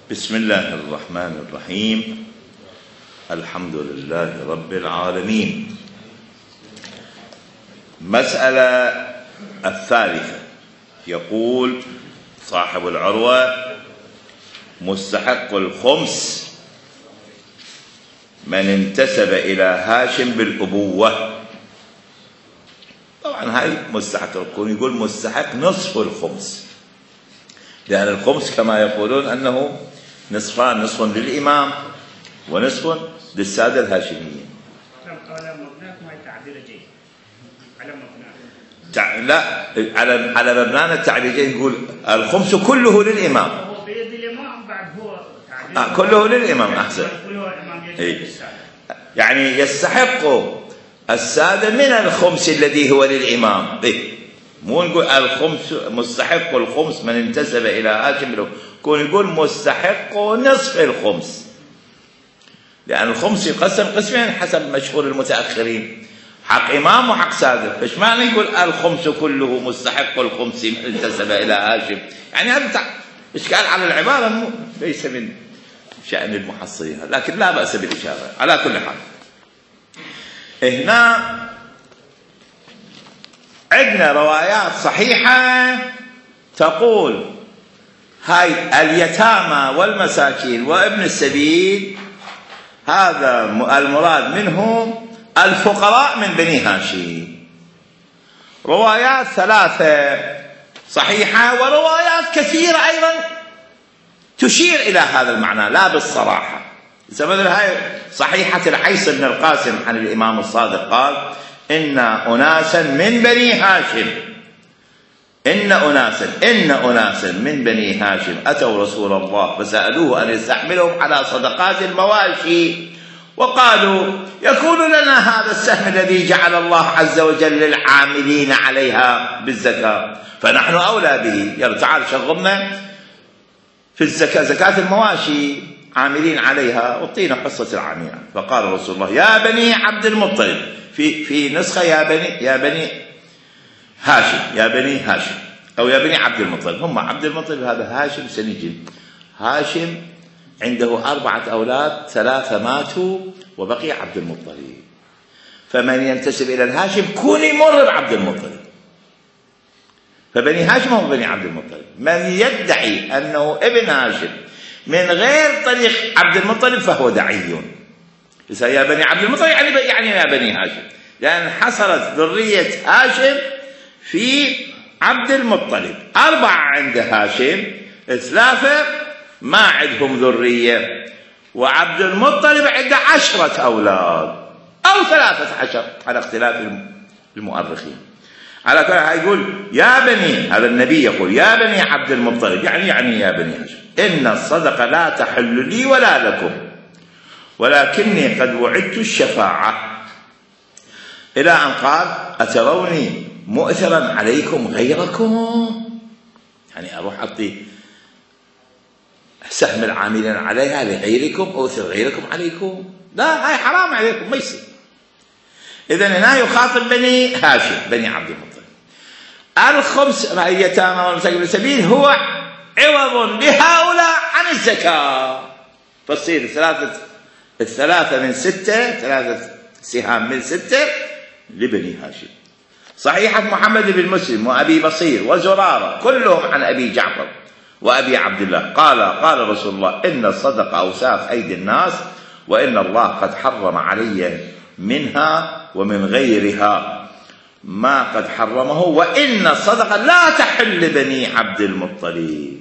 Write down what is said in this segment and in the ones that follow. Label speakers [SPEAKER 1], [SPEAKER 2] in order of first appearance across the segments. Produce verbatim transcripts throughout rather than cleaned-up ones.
[SPEAKER 1] بسم الله الرحمن الرحيم. الحمد لله رب العالمين. مسألة الثالثة، يقول صاحب العروة: مستحق الخمس من انتسب إلى هاشم بالأبوة. طبعا هاي مستحق الكون، يقول مستحق نصف الخمس، لأن الخمس كما يقولون أنه نصفان، نصف للإمام ونصف للسادة الهاشميين. لا، على على مبنانا التعبيرين يقول الخمس كله للإمام.
[SPEAKER 2] هو بيد الإمام بعد هو
[SPEAKER 1] آه كله للإمام. أحسن. إيه؟ يعني يستحق السادة من الخمس الذي هو للإمام. إيه؟ مو نقول الخمس مستحق الخمس من انتسب إلى هاشم، كون يقول مستحق نصف الخمس، لأن الخمس يقسم قسمين حسب مشهور المتأخرين، حق إمام وحق سادة. فايش معنى يقول الخمس كله مستحق الخمس من انتسب إلى هاشم؟ يعني هذا إشكال على العبارة، ليس من شأن المحصلين، لكن لا بأس بالإشارة. على كل حال هنا عندنا روايات صحيحة تقول هاي اليتامى والمساكين وابن السبيل هذا المراد منهم الفقراء من بني هاشم. روايات ثلاثة صحيحة وروايات كثيرة أيضا تشير إلى هذا المعنى، لا بالصراحة. مثل هاي صحيحة العيس بن القاسم عن الإمام الصادق قال: إن أناسا من بني هاشم إن أناسا إن أناسا من بني هاشم أتوا رسول الله فسألوه أن يستحملهم على صدقات المواشي، وقالوا: يكون لنا هذا السهم الذي جعل الله عز وجل للعاملين عليها بالزكاة، فنحن أولى به. يلا تعال شغلنا في الزكاة، زكاة المواشي عاملين عليها، وطينا حصة العاملين. فقال رسول الله: يا بني عبد المطلب، في في نسخة يا بني يا بني هاشم يا بني هاشم أو يا بني عبد المطلب. هم عبد المطلب هذا هاشم سنجل. هاشم عنده أربعة أولاد، ثلاثة ماتوا وبقي عبد المطلب. فمن ينتسب إلى الهاشم كون يمر بعبد المطلب، فبني هاشم هم بني عبد المطلب. من يدعي أنه ابن هاشم من غير طريق عبد المطلب فهو دعي. يا بني عبد المطلب يعني يعني يا بني هاشم، لأن حصلت ذرية هاشم في عبد المطلب. أربعة عند هاشم، ثلاثة ما عندهم ذرية، وعبد المطلب عنده عشرة أولاد أو ثلاثة عشر على اختلاف المؤرخين. على كل حال يقول يا بني، هذا النبي يقول يا بني عبد المطلب، يعني يعني يا بني هاشم، إن الصدقة لا تحل لي ولا لكم، ولكني قد وعدت الشفاعة، إلى أن قال: أتروني مؤثرا عليكم غيركم؟ يعني أروح أعطي سهم العاملين عليها لغيركم، أؤثر غيركم عليكم؟ لا، هاي حرام عليكم، ما يصير. إذن هنا يخاطب بني هاشم بني عبد المطلب. الخمس اليتامى والمساكين السبيل هو عوض لهؤلاء عن الزكاة، فتصير ثلاثة الثلاثة من ستة، ثلاثة سهام من ستة لبني هاشم. صحيحة محمد بن مسلم وأبي بصير وزرارة كلهم عن أبي جعفر وأبي عبد الله قال: قال رسول الله: إن الصدقة أوساخ أيدي الناس، وإن الله قد حرم علي منها ومن غيرها ما قد حرمه، وإن الصدقة لا تحل لبني عبد المطلب.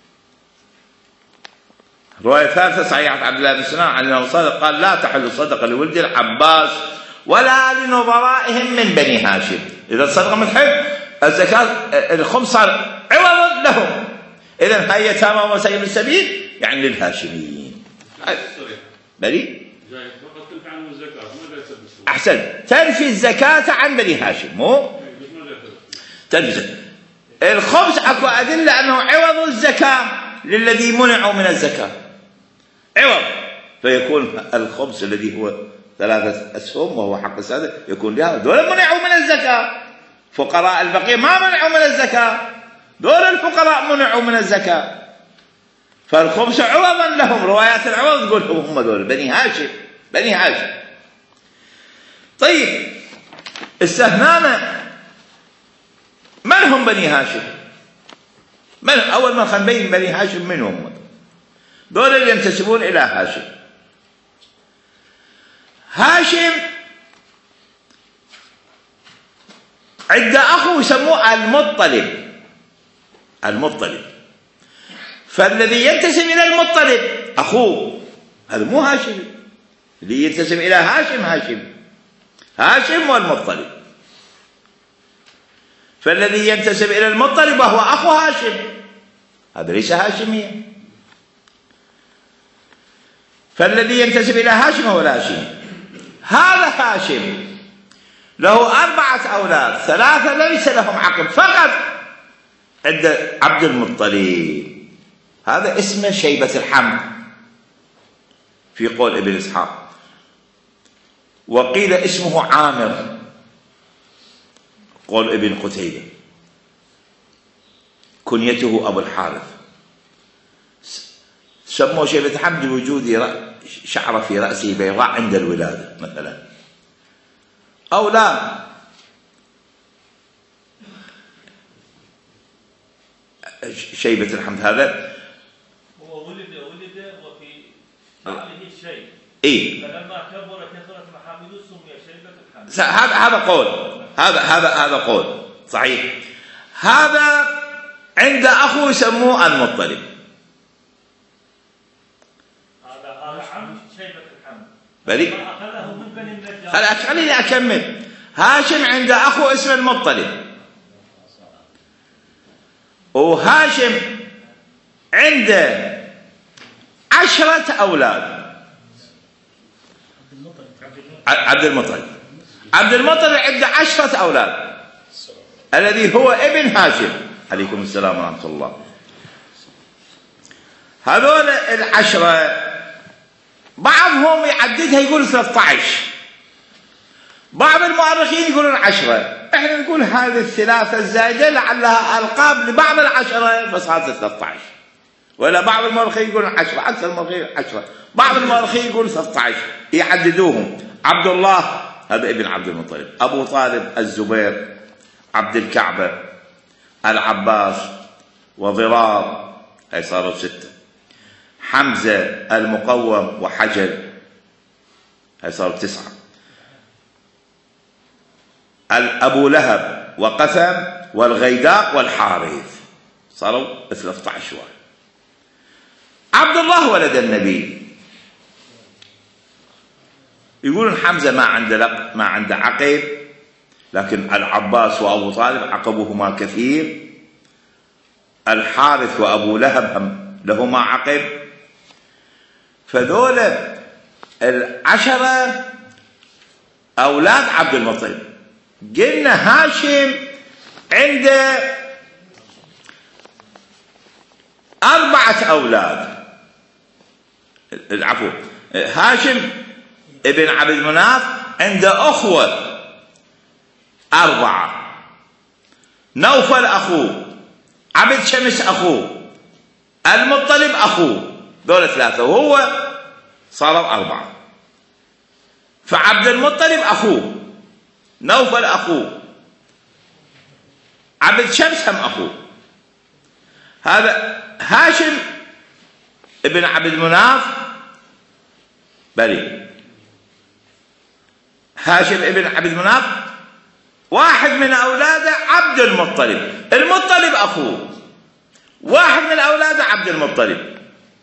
[SPEAKER 1] رواية ثالثة صحيحة عبد الله بن سنان عن الإمام الصادق قال: لا تحل الصدقة لولد العباس ولا لنظرائهم من بني هاشم. إذا الصدقة متحل، الزكاة الخمس صار عوض لهم. إذن هاي يتامى ومساكين السبيل يعني للهاشميين. بلي أحسن، تنفي الزكاة عن بني هاشم، مو تنفي الخمس. أكو أدلة أنه عوض الزكاة للذي منعوا من الزكاة، عوض، فيكون الخمس الذي هو ثلاثة أسهم وهو حق السادة يكون لها. دول منعوا من الزكاة، فقراء البقية ما منعوا من الزكاة، دول الفقراء منعوا من الزكاة. فالخمس عوضا لهم. روايات العوض تقول هم ذول بني هاشم، بني هاشم. طيب السهمامة من هم بني هاشم؟ من أول ما خلينا نبين بني هاشم من هم؟ دول اللي ينتسبون إلى هاشم. هاشم عنده أخو يسموه المطلب، المطلب. فالذي ينتسب إلى المطلب أخوه، هذا مو هاشم. اللي ينتسب إلى هاشم هاشم، هاشم والمطلب. فالذي ينتسب إلى المطلب وهو أخو هاشم هذا ليس هاشميا. فالذي ينتسب إلى هاشم هو الهاشمي. هذا هاشم له أربعة أولاد، ثلاثة ليس لهم عقب، فقط عند عبد المطلب. هذا اسمه شيبة الحمد في قول ابن إسحاق، وقيل اسمه عامر قول ابن قتيبة، كنيته أبو الحارث. سموه شيبة الحمد لوجود شعر في رأسه بيضاء عند الولادة مثلا، أو لا شيبة الحمد. هذا
[SPEAKER 3] هو ولد ولد وفي شعره شيء،
[SPEAKER 1] إيه،
[SPEAKER 3] فلما كبر كثرت محامله سمي شيبة الحمد.
[SPEAKER 1] هذا هذا قول، هذا هذا هذا قول صحيح. هذا عند أخوه يسموه المطلب.
[SPEAKER 3] هذا هذا عم شيبة الحمد.
[SPEAKER 1] بلي
[SPEAKER 3] أخذه من بني النجار.
[SPEAKER 1] خلاص خليني أكمل. هاشم عند أخوه اسمه المطلب، وهاشم عنده عشرة أولاد. عبد المطلب عبد المطلب عنده عشرة أولاد، الذي هو ابن هاشم. عليكم السلام ورحمة الله. هذول العشرة بعضهم يعددها يقول ثلاثة عشر، بعض المؤرخين يقولون عشرة. احنا نقول هذه الثلاثة الزائدة لعلها ألقاب لبعض العشرة فصارت ثلاثة عشر، ولا بعض المؤرخين يقولون عشرة، أكثر المؤرخين عشرة، بعض المؤرخين يقولون ثلاثة عشر يعددوهم. عبد الله هذا ابن عبد المطلب، أبو طالب الزبير، عبد الكعبة، العباس، وضرار، هي صاروا ستة، حمزة، المقوم، وحجر، هي صاروا تسعة، أبو لهب وقثم والغيداق والحارث، صاروا ثلاثة عشر واحد. عبد الله ولد النبي. يقولون حمزة ما عنده ما عنده عقب، لكن العباس وأبو طالب عقبهما كثير. الحارث وأبو لهب هم لهما عقب. فذول العشرة أولاد عبد المطلب. قلنا هاشم عنده أربعة أولاد، العفو، هاشم ابن عبد المناف عنده أخوة أربعة، نوفل أخوه، عبد شمس أخوه، المطلب أخوه، دول ثلاثة، وهو صاروا أربعة. فعبد المطلب أخوه، نوفل أخوه، عبد شمس هم أخوه. هذا هاشم ابن عبد المناف بلي هاشم ابن عبد المناف واحد من أولاده عبد المطلب، المطلب أخوه، واحد من أولاده عبد المطلب.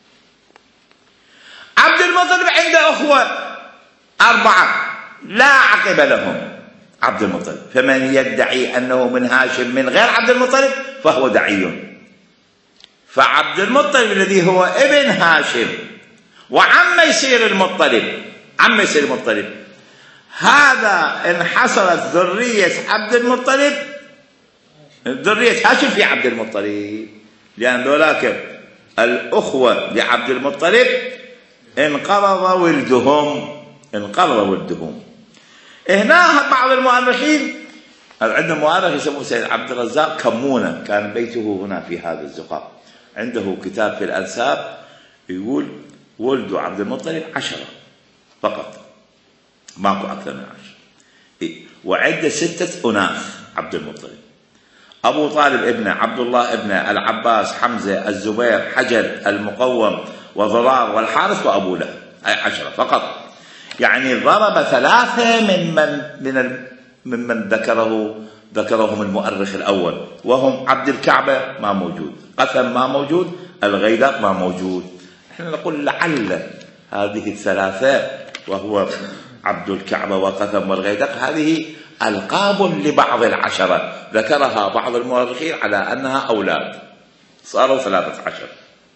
[SPEAKER 1] عبد المطلب عنده أخوة أربعة لا عقب لهم عبد المطلب، فمن يدعي أنه من هاشم من غير عبد المطلب فهو دعي. فعبد المطلب الذي هو ابن هاشم وعم يصير المطلب، عم يصير المطلب، هذا انحصرت ذرية عبد المطلب، ذرية هاشم في عبد المطلب، لأن ذولاك الأخوة لعبد المطلب انقرض ولدهم، انقرض ولدهم. هنا بعض المؤرخين، عندنا مؤرخ يسموه سيد عبد الرزاق كمونة، كان بيته هنا في هذا الزقاق، عنده كتاب في الأنساب يقول ولد عبد المطلب عشرة فقط، ماكو أكثر من عشرة. إيه؟ وعنده ستة أناث عبد المطلب: أبو طالب ابنه، عبد الله ابنه، العباس، حمزة، الزبير، حجر، المقوم، وضرار، والحارث، وأبو لهب. أي عشرة فقط. يعني ضرب ثلاثة من من من ممن ذكره ذكرهم المؤرخ الأول، وهم عبد الكعبة ما موجود، قثم ما موجود، الغيلق ما موجود. احنا نقول لعل هذه الثلاثة وهو عبد الكعبة وقثم والغيلق هذه ألقاب لبعض العشرة ذكرها بعض المؤرخين على أنها أولاد، صاروا ثلاثة عشر.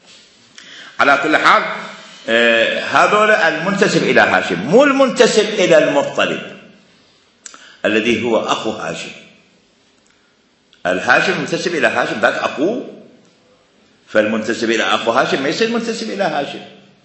[SPEAKER 1] على كل حال آه هذول المنتسب إلى هاشم، مو المنتسب إلى المطلب الذي هو أخو هاشم. الهاشم المنتسب إلى هاشم ذاك أخوه، فالمنتسب إلى أخو هاشم ما يصير منتسب إلى هاشم.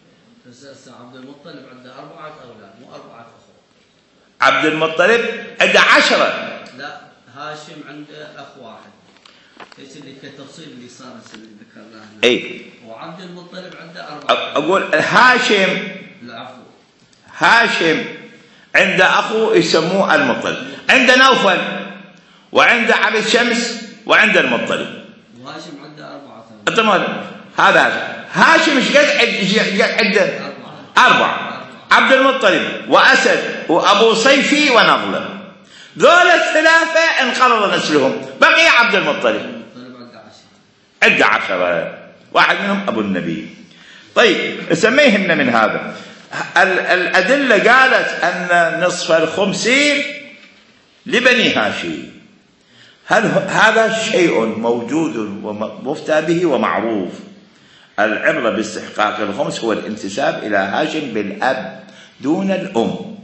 [SPEAKER 4] عبد المطلب عنده أربعة أولاد مو أربعة أخوة.
[SPEAKER 1] عبد المطلب عنده عشرة.
[SPEAKER 4] لا، هاشم عنده أخ واحد. ايش اللي كالتفصيل اللي صار اللي ذكرناه.
[SPEAKER 1] اي.
[SPEAKER 4] وعبد المطلب عنده أربعة.
[SPEAKER 1] أقول هاشم.
[SPEAKER 4] لا عفو.
[SPEAKER 1] هاشم عنده أخو يسموه المطلب، عنده نوفل وعنده عبد شمس وعنده المطلب.
[SPEAKER 4] وهاشم عنده أربعة.
[SPEAKER 1] تمام. هذا هاشم ايش قد عنده؟ أربعة. عبد المطلب وأسد وأبو صيفي ونضلة، ذول الثلاثة انقرض نسلهم، بقي عبد المطلب عنده عشرة، واحد منهم أبو النبي. طيب سميهن من هذا. الأدلة قالت أن نصف الخمسين لبني هاشم. هل هذا شيء موجود ومفتى به ومعروف؟ العبرة باستحقاق الخمس هو الانتساب إلى هاشم بالأب دون الأم،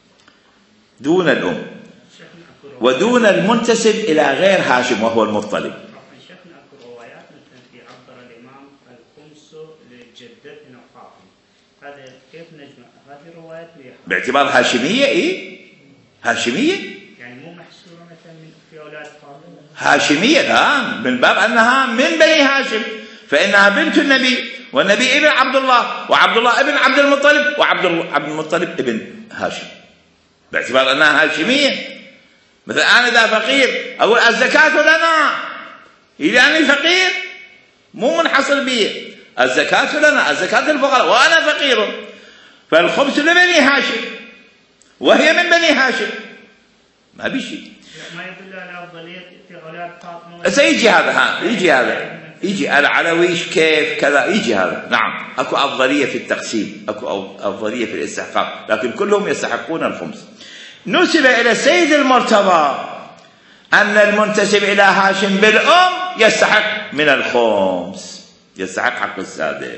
[SPEAKER 1] دون الأم، ودون المنتسب إلى غير هاشم وهو المطلب.
[SPEAKER 2] شيخنا اكو روايات مثلا في عبر الامام الخمس لجدتنا فاطمه، هذا كيف نجمع هذه الروايات
[SPEAKER 1] باعتبار هاشمية؟ إيه هاشمية،
[SPEAKER 2] يعني مو محصورة مثلا في أولاد فاطمة،
[SPEAKER 1] هاشمية الآن من باب أنها من بني هاشم، فإنها بنت النبي، والنبي ابن عبد الله، وعبد الله ابن عبد المطلب، وعبد عبد المطلب ابن هاشم، باعتبار أنها هاشمية. مثلا أنا إذا فقير أقول الزكاة لنا، لأني فقير مو منحصر بي، الزكاة لنا، الزكاة للفقراء وأنا فقير، فالخمس لبني هاشم وهي من بني هاشم، ما بشيء.
[SPEAKER 2] ما يدل على أفضلية في أولاد فاطمة.
[SPEAKER 1] سيجي هذا، ها يجي هذا، يجي العلويش كيف كذا، يجي هذا. نعم اكو افضليه في التقسيم، اكو افضليه في الاستحقاق، لكن كلهم يستحقون الخمس. نسب الى السيد المرتضى ان المنتسب الى هاشم بالام يستحق من الخمس، يستحق حق السادة.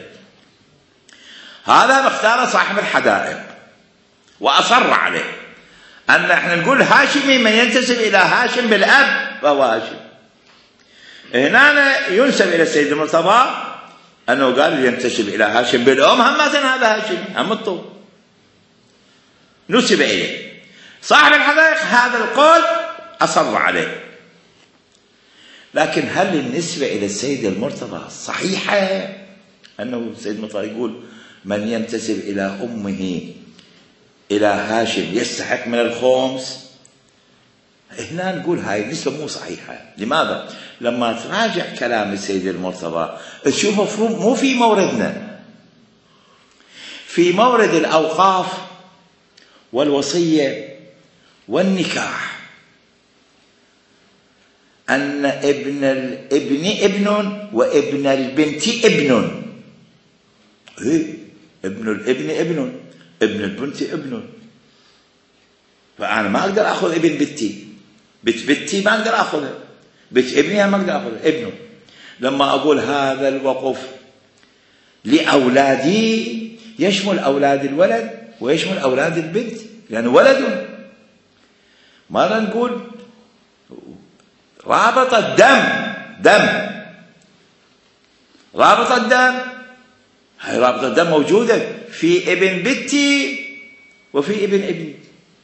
[SPEAKER 1] هذا مختار صاحب الحدائق واصر عليه، ان احنا نقول هاشمي من ينتسب الى هاشم بالاب فهو هاشم. هنا ينسب إلى السيد المرتضى أنه قال ينتسب إلى هاشم بالأم، هم مثلا هذا هاشم هم الطول نسب إليه. صاحب الحدائق هذا القول أصر عليه. لكن هل النسبة إلى السيد المرتضى صحيحة؟ أنه السيد المرتضى يقول من ينتسب إلى أمه إلى هاشم يستحق من الخمس؟ هنا نقول هاي النسبة مو صحيحة. لماذا؟ لما تراجع كلام السيد المرتضى تشوف مفهوم مو في موردنا، في مورد الأوقاف والوصية والنكاح، أن ابن الابن ابن وابن البنت ابن. إيه؟ ابن الابن ابن، ابن البنت ابن. فأنا ما أقدر أخذ ابن بنتي، بنت بنتي ما أقدر أخذها، بنت ابنها ما أقدر أخذها، ابنه. لما أقول هذا الوقف لأولادي يشمل أولاد الولد ويشمل أولاد البنت، لأنه ولد. مرة نقول رابط الدم، دم، رابط الدم، هاي رابط الدم موجودة في ابن بنتي وفي ابن ابني،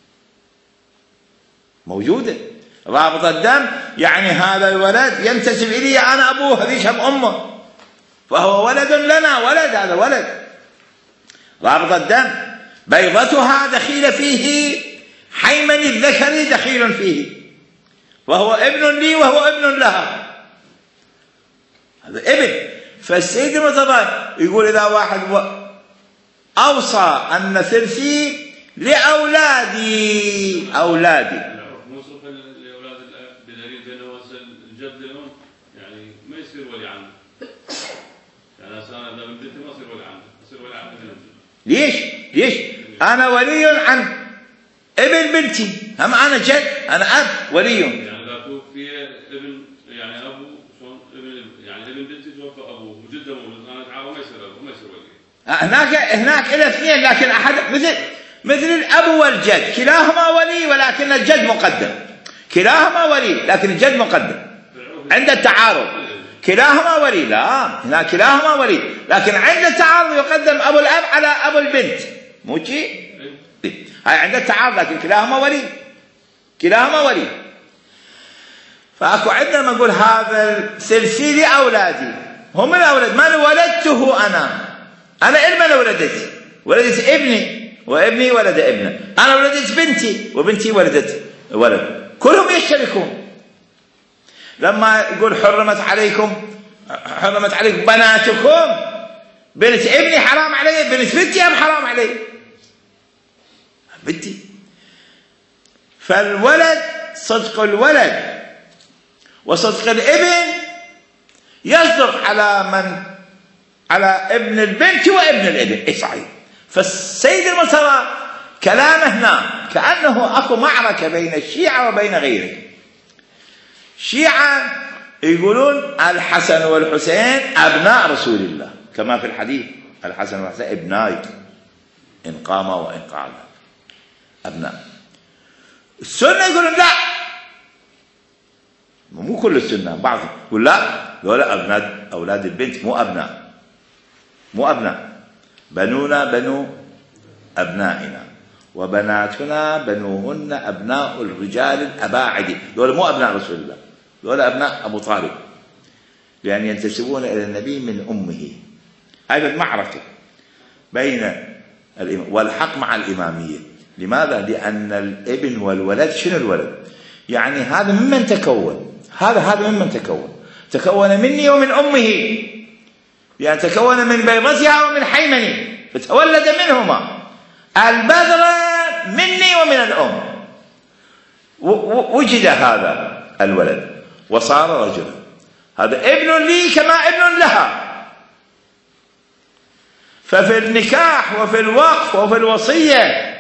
[SPEAKER 1] موجودة. رابط الدم يعني هذا الولد ينتسب إلي أنا أبوه، هذيش هم أمه، فهو ولد لنا، ولد، هذا ولد. رابط الدم بيضتها دخيل فيه، حيمن الذكر دخيل فيه، وهو ابن لي وهو ابن لها، هذا ابن. فالسيد المتضرر يقول إذا واحد أوصى أن ثلثي لأولادي، أولادي
[SPEAKER 5] مصرف لأولاد الأب بدليل بأنه الجد لهم يعني ما يصير ولي عنه، يعني أنا إذا من بنتي ما أصير ولي عنه، أصير ولي عنه من الجد.
[SPEAKER 1] ليش؟ ليش؟ أنا ولي عن ابن بنتي، هم أنا جد، أنا أب ولي.
[SPEAKER 5] يعني إذا توفي ابن يعني أبو شلون ابن يعني ابن بنتي توفى أبوه وجده مولود، أنا أتعاون ما يصير أبو ما يصير ولي.
[SPEAKER 1] هناك هناك إلى اثنين، لكن أحد مثل مثل الأب والجد كلاهما ولي ولكن الجد مقدم، كلاهما ولي لكن الجد مقدم عند التعارض. كلاهما ولي، لا هنا كلاهما ولي لكن عند التعارض يقدم أبو الأب على أبو البنت، مو شيء؟ هاي عند التعارض لكن كلاهما ولي، كلاهما ولي. فأكو عندنا نقول هذا الثلثي لأولادي، هم الأولاد، من ولدته أنا، أنا إلما ولدت، ولدت ابني وابني ولد ابنه، أنا ولدت بنتي وبنتي ولدت ولد، كلهم يشتركون. لما يقول حرمت عليكم حرمت عليكم بناتكم، بنت ابني حرام علي، بنت بنتي هم حرام علي، بنتي. فالولد صدق الولد وصدق الابن يصدق على من على ابن البنت وابن الابن. اي صحيح. فالسيد المصطفى كلامه هنا كأنه اكو معركة بين الشيعة وبين غيره. الشيعة يقولون الحسن والحسين ابناء رسول الله كما في الحديث، الحسن والحسين ابناي ان قاما وان قعدا، ابناء. السنة يقولون لا، مو كل السنة، بعضهم يقول لا، ذولا أبناء أولاد البنت مو أبناء، مو أبناء، بنونا بنو أبنائنا وبناتنا بنوهن أبناء الرجال الأباعد، ذولا مو أبناء رسول الله، ذولا أبناء أبو طالب، لأن ينتسبون إلى النبي من أمه. هذه المعركة بين الإمام والحق مع الإمامية. لماذا؟ لأن الابن والولد شنو الولد؟ يعني هذا ممن تكون، هذا هذا ممن تكون، تكون مني ومن أمه، يعني تكون من بيضتها ومن حيمني، فتولد منهما البذر مني ومن الأم، وجد هذا الولد وصار رجلا، هذا ابن لي كما ابن لها. ففي النكاح وفي الوقف وفي الوصية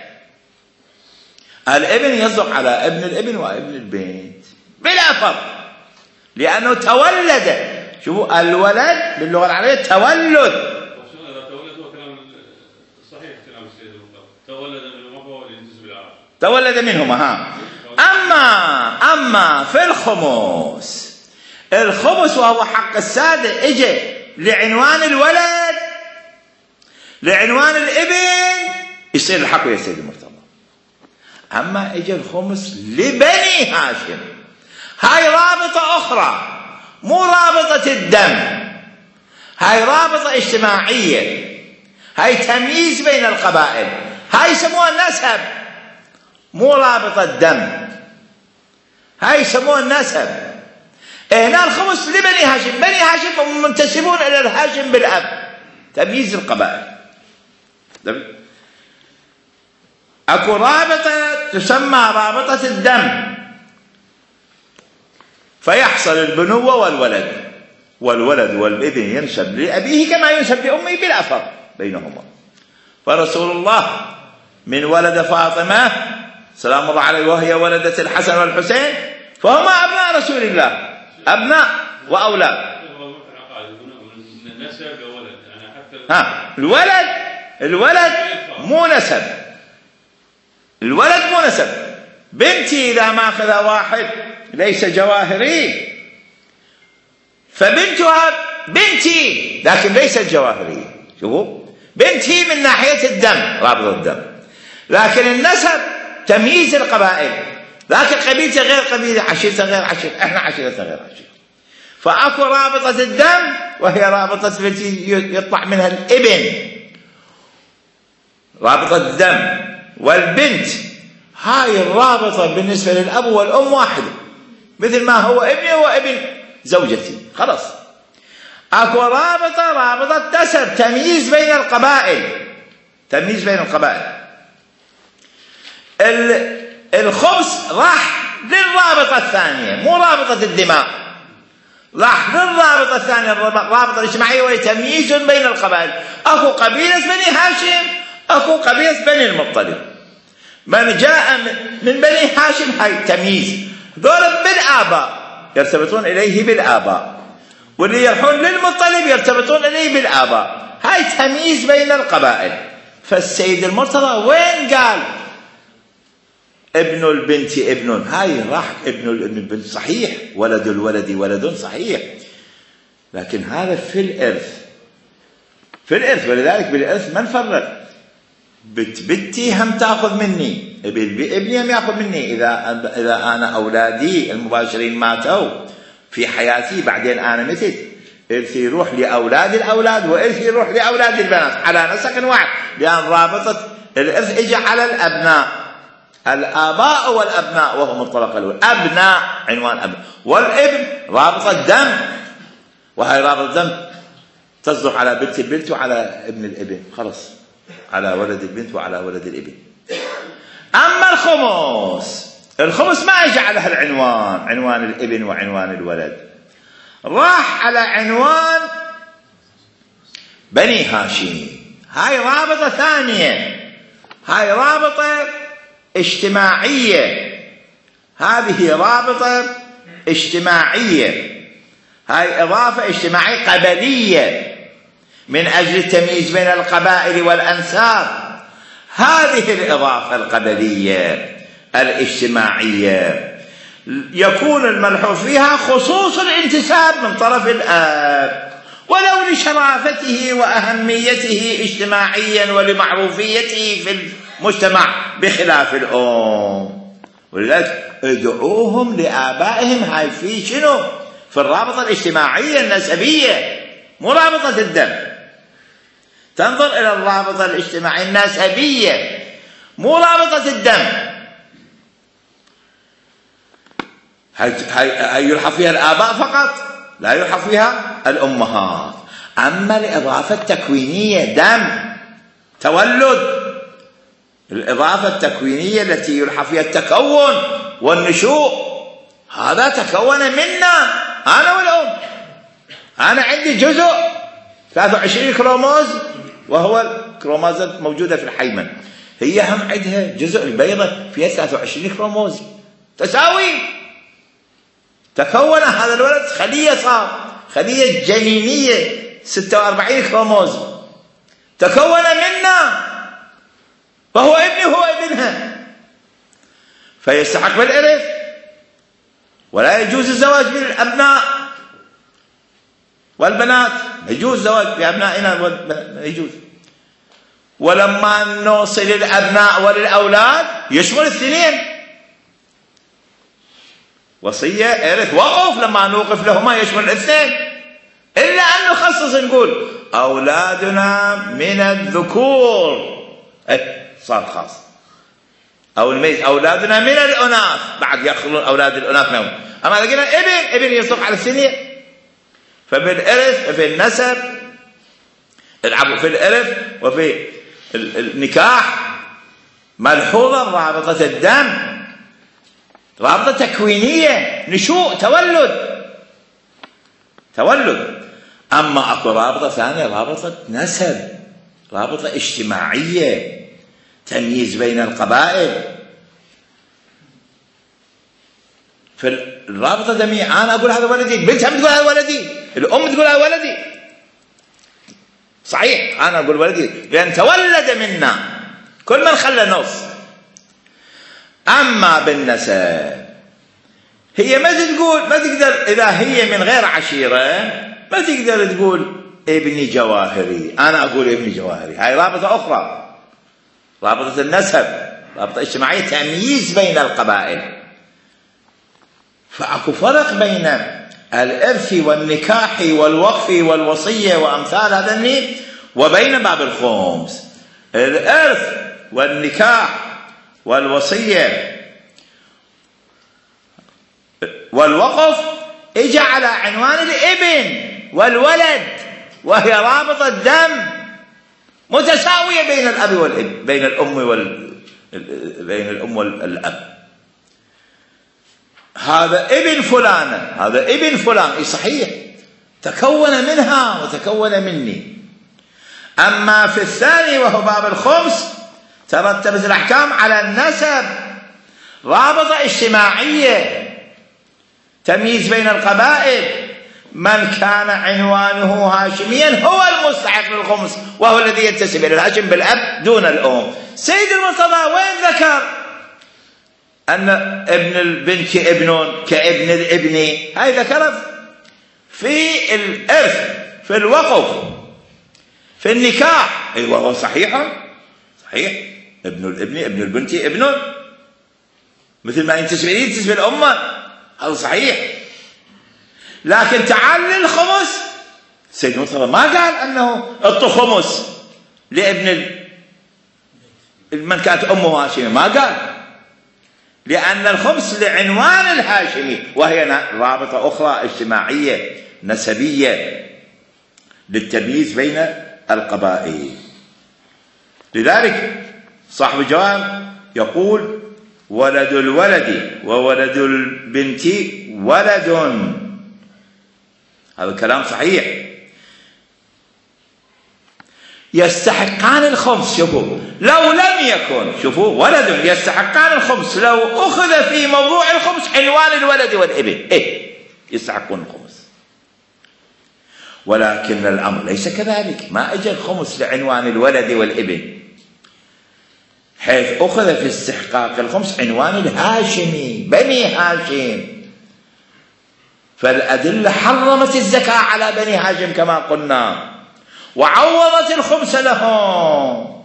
[SPEAKER 1] الابن يصدق على ابن الابن وابن البنت بلا فرق، لأنه تولد. شوفوا الولد باللغة العربية تولد.
[SPEAKER 5] إذا تولد هو كلام صحيح، كلام السيد المختار، تولد من الأبوة والينتسب العرب،
[SPEAKER 1] تولد منهما. ها أما أما في الخمس، الخمس وهو حق السادة اجى لعنوان الولد، لعنوان الابن، يصير الحق يا سيد المختار. أما اجى الخمس لبني هاشم، هاي رابطة أخرى، مو رابطة الدم، هاي رابطة اجتماعية، هاي تمييز بين القبائل، هاي يسموها النسب، مو رابطة الدم، هاي يسموها النسب. هنا الخمس لبني هاشم، بني هاشم منتسبون إلى الهاشم بالأب، تمييز القبائل. أكو رابطة تسمى رابطة الدم، فيحصل البنوة والولد، والولد والابن ينسب لأبيه كما ينسب لأمه بلا فرق بينهما. فرسول الله من ولد فاطمة سلام الله عليه وهي ولدة الحسن والحسين، فهما أبناء رسول الله، أبناء وأولاد. ها الولد الولد مو نسب، الولد مو نسب. بنتي إذا ما أخذ واحد ليس جواهري، فبنتها بنتي لكن ليست جواهري. شوفوا بنتي من ناحية الدم، رابط الدم، لكن النسب تمييز القبائل، لكن قبيلته غير قبيلة، عشيرته غير عشيرة، احنا عشيرتنا غير عشيرة. فأكو رابطة الدم وهي رابطة التي يطلع منها الابن، رابطة الدم والبنت. هاي الرابطة بالنسبة للأب والأم واحدة، مثل ما هو ابني هو ابن زوجتي، خلاص. أكو رابطة رابطة نسب، تمييز بين القبائل، تمييز بين القبائل. الخمس راح للرابطة الثانية، مو رابطة الدماء، راح للرابطة الثانية، الرابطة الاجتماعية، وهي تمييز بين القبائل. أكو قبيلة بني هاشم، أكو قبيلة بني المطلب. من جاء من بني هاشم هاي تمييز، ذولا بالآباء يرتبطون إليه بالآباء، واللي يروحون للمطلب يرتبطون إليه بالآباء. هاي تمييز بين القبائل. فالسيد المرتضى وين قال ابن البنت ابن؟ هاي راح ابن البنت صحيح، ولد الولد ولد صحيح، لكن هذا في الإرث، في الإرث. ولذلك بالإرث ما نفرق، بت بنتي هم تأخذ مني، ابني هم يأخذ مني. إذا إذا أنا أولادي المباشرين ماتوا في حياتي، بعدين أنا متت، إرثي يروح لأولاد الأولاد وإرثي يروح لأولاد البنات على نسق واحد، لأن رابطة الإرث إجا على الأبناء، الآباء والأبناء وهم الطبقة الأولى. أبناء عنوان أبناء، والابن رابطة دم، وهي رابطة دم تصدق على بنت البنت وعلى ابن الابن، خلص، على ولد البنت وعلى ولد الابن. أما الخمس، الخمس ما اجى على هالعنوان، عنوان الابن وعنوان الولد، راح على عنوان بني هاشم. هاي رابطة ثانية، هاي رابطة اجتماعية، هذه رابطة اجتماعية، هاي إضافة اجتماعية قبلية من أجل التمييز بين القبائل والأنساب. هذه الإضافة القبلية الاجتماعية يكون الملحوظ فيها خصوص الانتساب من طرف الآب، ولو لشرافته وأهميته اجتماعيا ولمعروفيته في المجتمع بخلاف الأم. ولذلك ادعوهم لآبائهم. هاي في شنو؟ في الرابطة الاجتماعية النسبية، مو رابطة الدم. تنظر إلى الرابطة الاجتماعية النسبية، مو رابطة الدم. هاي هاي يلحق فيها الآباء فقط، لا يلحق فيها الأمهات. أما الإضافة التكوينية دم، تولد، الإضافة التكوينية التي يلحق فيها التكون والنشوء، هذا تكون منا أنا والأم. أنا عندي جزء ثلاثة وعشرين كروموز، وهو الكروموزات موجودة في الحيمن، هي هم عندها جزء البيضة فيها ثلاثة وعشرين كروموز تساوي. تكون هذا الولد خلية، صار خلية جنينية ستة وأربعين كروموز، تكون منا، فهو ابني هو ابنها، فيستحق بالإرث، ولا يجوز الزواج بالأبناء والبنات، يجوز الزواج بأبنائنا والبنات، يجوز. ولما نوصل للأبناء وللأولاد يشمل الاثنين، وصية إرث وقف، لما نوقف لهما يشمل الاثنين، إلا أن نخصص نقول أولادنا من الذكور، إيه صار خاص، أو الميز أولادنا من الأناث، بعد يدخلون أولاد الأناث منهم. أما إذا قلنا ابن، ابن يصدق على الثنين. فبالإرث في النسب، في الإرث وفي النكاح ملحوظة رابطة الدم، رابطة تكوينية، نشوء، تولد، تولد. أما أكو رابطة ثانية، رابطة نسب، رابطة اجتماعية، تمييز بين القبائل. فالرابطة دمية، أنا أقول هذا ولدي، البنت هم تقول هذا ولدي، الأم تقول هذا ولدي، صحيح أنا أقول ولدي لأن تولد منا، كل من خلى نص. أما بالنسب هي ما تقول، ما تقدر إذا هي من غير عشيرة ما تقدر تقول ابني جواهري، أنا أقول ابني جواهري. هاي رابطة أخرى، رابطة النسب، رابطة اجتماعية، تمييز بين القبائل. فأكو فرق بين الإرث والنكاح والوقف والوصية وأمثال هذا النيل، وبين باب الخمس. الإرث والنكاح والوصية والوقف اجى على عنوان الابن والولد، وهي رابطة دم متساوية بين الأب والابن، بين الأم وال بين الأم والأب. هذا ابن فلانة، هذا ابن فلان، اي صحيح، تكون منها وتكون مني. أما في الثاني وهو باب الخمس ترتبت الأحكام على النسب، رابطة اجتماعية، تمييز بين القبائل. من كان عنوانه هاشميا هو المستحق للخمس، وهو الذي ينتسب إلى الهاشم بالأب دون الأم. سيد المرتضى وين ذكر أن ابن البنت ابن كابن الابن؟ هاي ذكرت في الإرث، في الوقف، في النكاح. أيوة هو صحيح، صحيح، ابن الابن ابن البنت ابن، مثل ما ينتسب إليه ينتسب الأمة، هذا صحيح. لكن تعال للخمس، سيد المرتضى ما قال أنه اعطوا خمس لابن من كانت أمه هاشمية، ما قال، لأن الخمس لعنوان الهاشمي، وهي رابطة أخرى اجتماعية نسبية للتمييز بين القبائل. لذلك صاحب الجواب يقول: ولد الولد وولد البنت ولد. هذا الكلام صحيح، يستحقان الخمس. شوفوا لو لم يكن، شوفوا ولد يستحقان الخمس، لو أخذ في موضوع الخمس عنوان الولد والابن، إيه يستحقون الخمس. ولكن الأمر ليس كذلك، ما أجى الخمس لعنوان الولد والابن، حيث أخذ في استحقاق الخمس عنوان الهاشمي، بني هاشم. فالأدلة حرمت الزكاة على بني هاشم كما قلنا، وعوضت الخمس لهم.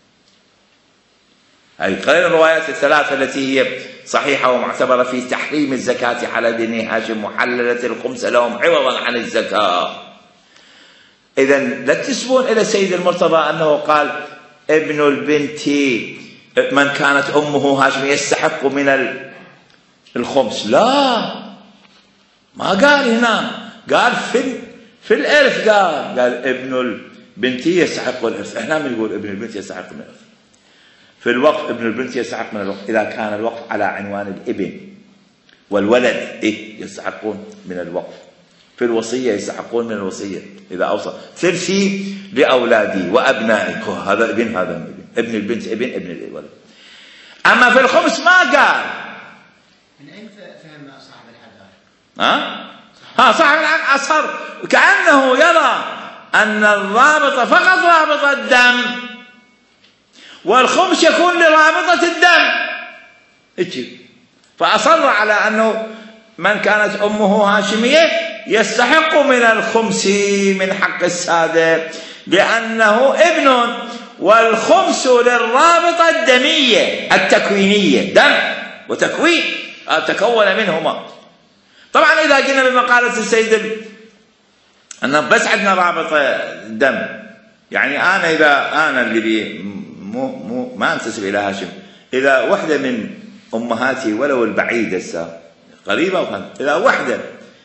[SPEAKER 1] هذه غير الروايات الثلاثة التي هي صحيحة ومعتبرة في تحريم الزكاة على بني هاشم، وحللت الخمس لهم عوضا عن الزكاة. إذن لا تنسبون إلى سيد المرتضى أنه قال ابن البنت من كانت أمه هاشم يستحق من الخمس، لا، ما قال هنا، قال في في الإرث، قال قال ابن البنت يستحق الإرث. احنا بنقول ابن البنت يستحق من الإرث. في الوقف ابن البنت يستحق من الوقف إذا كان الوقف على عنوان الابن، والولد إيه يستحقون من الوقف. في الوصية يستحقون من الوصية إذا أوصى ثلثي لأولادي وأبنائي، هذا ابن هذا ابن، ابن البنت ابن ابن الولد. أما في الخمس ما قال.
[SPEAKER 6] من أين فهم صاحب الحدث؟
[SPEAKER 1] ها؟ ها صاحب الحدث أصر كأنه يرى أن الرابطة فقط رابطة الدم، والخمس يكون لرابطة الدم. اجي فأصر على أنه من كانت أمه هاشمية يستحق من الخمس من حق السادة، لأنه ابن، والخمس للرابطة الدمية التكوينية، دم وتكوين تكون منهما. طبعا إذا قلنا بمقالة السيد أنه بس عندنا رابطة دم، يعني أنا إذا أنا اللي مو مو ما أنتسب إلى هاشم، إذا وحدة من أمهاتي ولو البعيدة السا قريبة وخلنا. إذا وحدة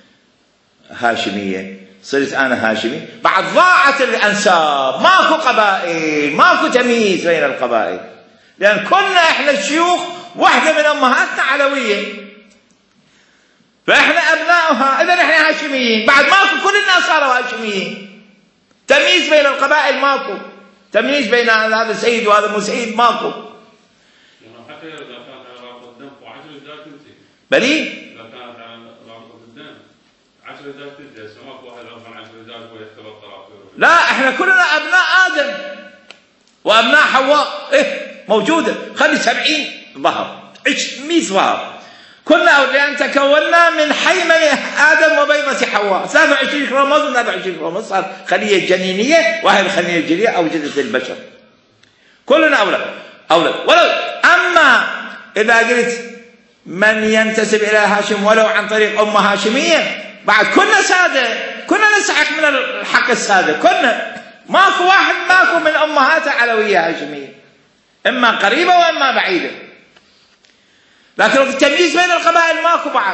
[SPEAKER 1] هاشمية صرت أنا هاشمي، بعد ضاعت الأنساب، ماكو قبائل، ماكو تمييز بين القبائل، لأن كنا إحنا الشيوخ واحدة من أمهاتنا علوية، فإحنا أبناؤها، إذا إحنا هاشميين. بعد ماكو، كل الناس صاروا هاشميين، تمييز بين القبائل ماكو، تمييز بين هذا سيد وهذا مو سيد ماكو.
[SPEAKER 5] حتى إذا كانت على رابطة الدم وعشر أجداد تنتهي.
[SPEAKER 1] بلي؟
[SPEAKER 5] إذا كانت على رابطة الدم عشر أجداد تنتهي، سماك واحد أربع عشر أجداد ويختبر طرافه.
[SPEAKER 1] لا، إحنا كلنا أبناء آدم وأبناء حواء، إيه موجودة، خلي سبعين ظهر، مئة ظهر، كنا لأن تكوننا من حيمن آدم وبيضة حواء، ثلاثة وعشرين كروموزوم، ثلاثة وعشرين كروموزوم، صار خلية جنينية، وهي الخلية الجنينية أوجدت البشر، كلنا أولاد أولاد. ولو أما إذا قلت من ينتسب إلى هاشم ولو عن طريق أم هاشمية، بعد كنا سادة، كنا نستحق من الحق السادة، كنا ماكو واحد ماكو من أمهاته علوية هاشمية، إما قريبة وإما بعيدة، لكن التمييز بين القبائل ماكو بعد،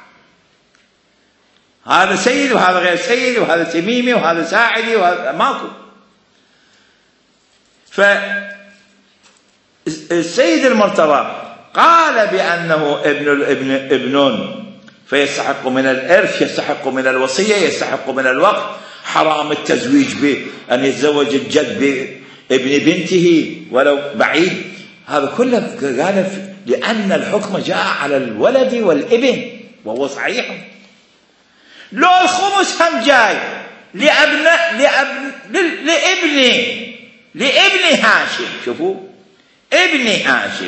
[SPEAKER 1] هذا سيد وهذا غير سيد وهذا تميمي وهذا ساعدي وهذا ماكو. فالسيد المرتضى قال بأنه ابن الابن ابن فيستحق من الإرث، يستحق من الوصية، يستحق من الوقت، حرام التزويج بأن يتزوج الجد بابن بنته ولو بعيد، هذا كله قال لأن الحكم جاء على الولد والابن وهو صحيح. لو الخمس هم جاي لأبناء لأبن لابن لابن هاشم، شوفوا ابن هاشم،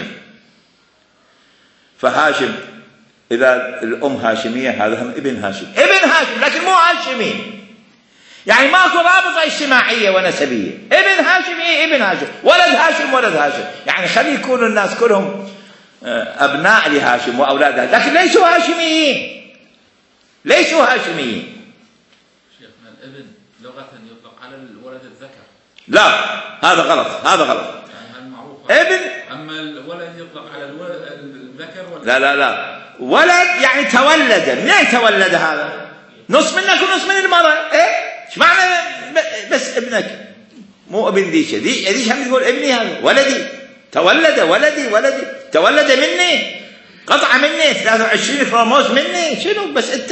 [SPEAKER 1] فهاشم إذا الأم هاشمية هذا هم ابن هاشم، ابن هاشم لكن مو هاشمي، يعني ماكو رابطة اجتماعية ونسبية، ابن هاشم إيه ابن هاشم، ولد هاشم ولد هاشم، يعني خلي يكونوا الناس كلهم أبناء لهاشم وأولاد هاشم، لكن ليسوا هاشميين، ليسوا هاشميين.
[SPEAKER 7] شيخنا الابن لغة يطلق على الولد الذكر.
[SPEAKER 1] لا هذا غلط، هذا غلط.
[SPEAKER 7] يعني المعروف
[SPEAKER 1] ابن،
[SPEAKER 7] أما الولد يطلق على الولد الذكر ولا
[SPEAKER 1] لا لا لا، ولد يعني تولد، منين تولد هذا؟ نص منك ونص من المرأة، ايه؟ ايش معنى بس ابنك؟ مو ابن ذيش، ذي ذيش هم تقول ابني هذا، ولدي، تولد ولدي ولدي، تولد مني، قطعة مني، ثلاثة وعشرين كروموس مني، شنو بس انت؟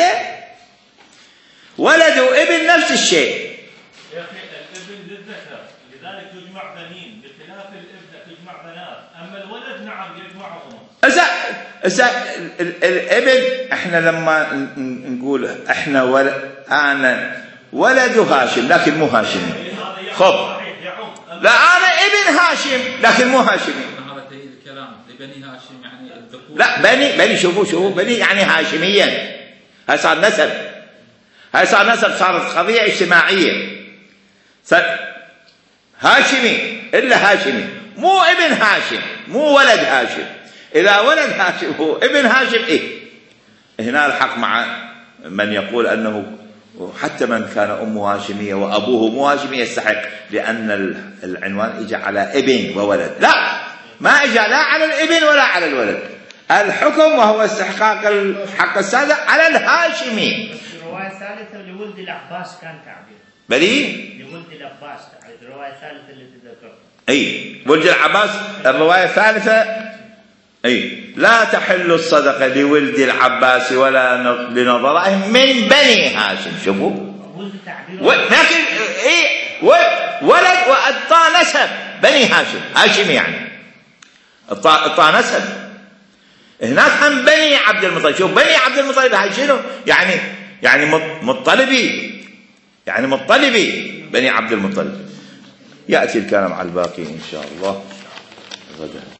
[SPEAKER 1] ولد وابن نفس الشيء.
[SPEAKER 3] يا اخي الابن للذكر لذلك يجمع بنين، بخلاف الابن تجمع بنات، اما الولد نعم يجمعهم.
[SPEAKER 1] هسه هسه الابن احنا لما نقول احنا ولد انا ولد هاشم لكن مو هاشمي. خب لا انا ابن هاشم لكن مو هاشمي.
[SPEAKER 7] هذا تأييد الكلام لبني هاشم يعني الذكور.
[SPEAKER 1] لا بني بني شوفوا شوفوا بني يعني هاشميا. هاي صار نسب. هاي صار نسب، صارت قضية اجتماعية. هاشمي الا هاشمي، مو ابن هاشم، مو ولد هاشم. إذا ولد هاشم هو ابن هاشم إيه؟ هنا الحق مع من يقول أنه حتى من كان أمه هاشمية وأبوه مو هاشمي يستحق، لأن العنوان إجا على ابن وولد. لا، ما إجا لا على الابن ولا على الولد. الحكم وهو استحقاق الحق السادة على الهاشمي.
[SPEAKER 2] الرواية الثالثة لولد العباس كان تعبير.
[SPEAKER 1] بلي؟
[SPEAKER 2] لولد العباس، الرواية الثالثة التي ذكرتها.
[SPEAKER 1] أي ولد العباس الرواية الثالثة أي لا تحل الصدقة لولد العباس ولا لنظرائهم من بني هاشم. شوفوا لكن إيه ولد وأطا نسب بني هاشم، هاشم يعني أطا نسب. هناك هم بني عبد المطلب. شوف بني عبد المطلب هاي شنو يعني؟ يعني مطلبي، يعني مطلبي بني عبد المطلب. يأتي الكلام على الباقي إن شاء الله غدا.